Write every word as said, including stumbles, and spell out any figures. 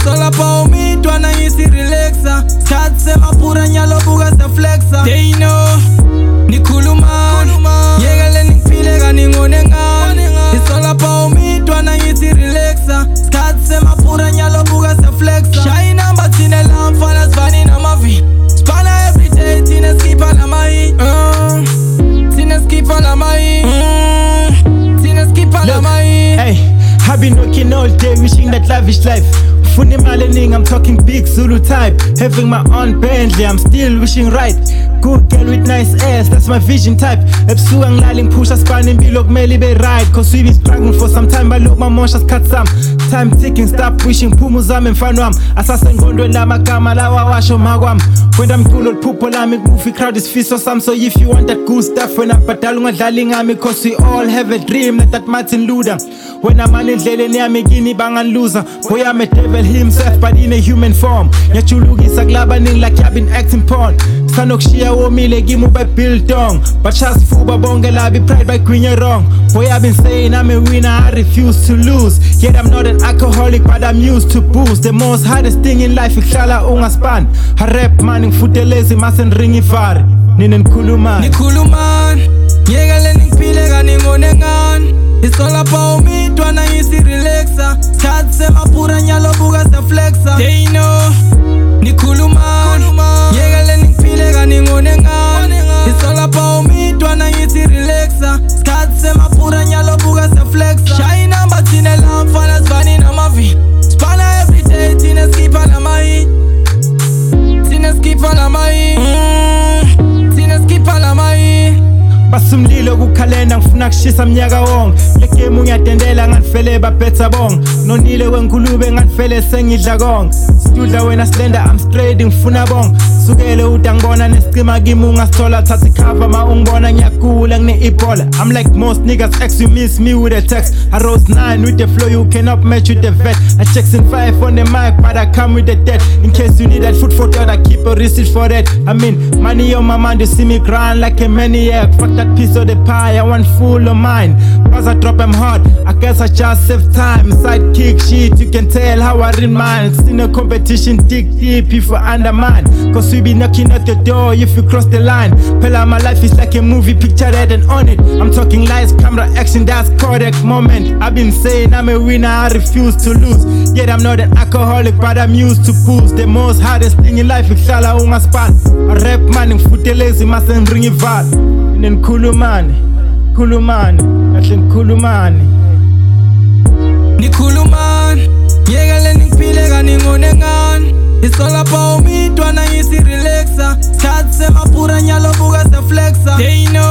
all about me, twana ngisi relaxa. Chat sema pura nyalo buga se flexa. They know, nikuluma, yegale nikpile gani ngonengan. It's all about me, twana ngisi relaxa. Chat sema pura nyalo buga se flexa. Shine amba tine lamfana svani na mavi. Spana every day, tine skipa la mai. Uh, tine skipa la mai. Mm, tine skipa la mai. Hey, I've been working all day, wishing that lavish life. Funny malening, I'm talking big Zulu type. Having my own Bentley, I'm still wishing right. Good girl with nice ass, that's my vision type. Ebusuku ngilaling push a spanning below kumele be right. Cause we been struggling for some time, but look my motions cut some. Time ticking, stop wishing phumu zami mfana wami. Asasengqondweni lamagama lawa washo makwami. Kwenda mculo liphupho lami movie crowd is fiso some. So if you want that good stuff, when abhadala ungadlali ngami. Cause we all have a dream like that Martin Luther. When I'm on endleleni yami kini bangan loser. Boy I'm a devil himself but in a human form. Ngiyachulukisa kulabaningi like I've been acting porn. Sanokushiya womile gimu by biltong. But just fuba bonge labi pride by queen you're wrong. Boy I've been saying I'm a winner, I refuse to lose. Yet I'm not an alcoholic but I'm used to booze. The most hardest thing in life ihlala ungaspan. I rap man ngifudelezi masen ringi fari. Nine nkuluman Nikuluman yegale nikpile gani ngonengan. It's all about me, twana ngisi relaxa. Chat sema pura nyalo buga se flexa. They know, nikuluman yegale nikpile gani ngonengan. It's all about me, twana ngisi relaxa. Chat sema pura nyalo buga se flexa. Shine amba tine lamfana svani na mavi. Spana every day, tine skipa la mai. Tine skipa la mai. Mm, tine skipa la mai. Basumlilo kukhalenda ngifuna kushisa mnyaka wonke. Le game ngiyadendela nganifele baphetha bonke. Nonile wenkulube nganifele sengidla konke. Studla wena slender I'm straight ngifuna bonke. Sukele utangibona nesicima kimi ungasithola thatha icover ma ungibona ngiyagula ngine Ebola. I'm like most niggas ex you miss me with a text. I rose nine with the flow you cannot match with the vet. I Jackson five on the mic but I come with the debt. In case you need that food for thought I keep a receipt for that. I mean money on my mind you see me grind like a maniac. Fuck that piece of the pie I want full of mine. As I drop them hard I guess I just save time. Sidekick shit you can tell how I read mine. In a competition dig deep if I undermine. Cause we be knocking at the door if you cross the line. Pella my life is like a movie picture red and on it. I'm talking lights, camera, action, that's correct moment. I've been saying I'm a winner, I refuse to lose. Yet I'm not an alcoholic but I'm used to booze. The most hardest thing in life is ihlala ungaspan. I rap man ngifudelezi masen ringi val. Nkhulumani, khulumani, kahle nkhulumani. Nikuluman yegale nikpile gani ngonengan. It's all about me, twana ngisi relaxa. Chat sema pura nyalo buga se flexa. They know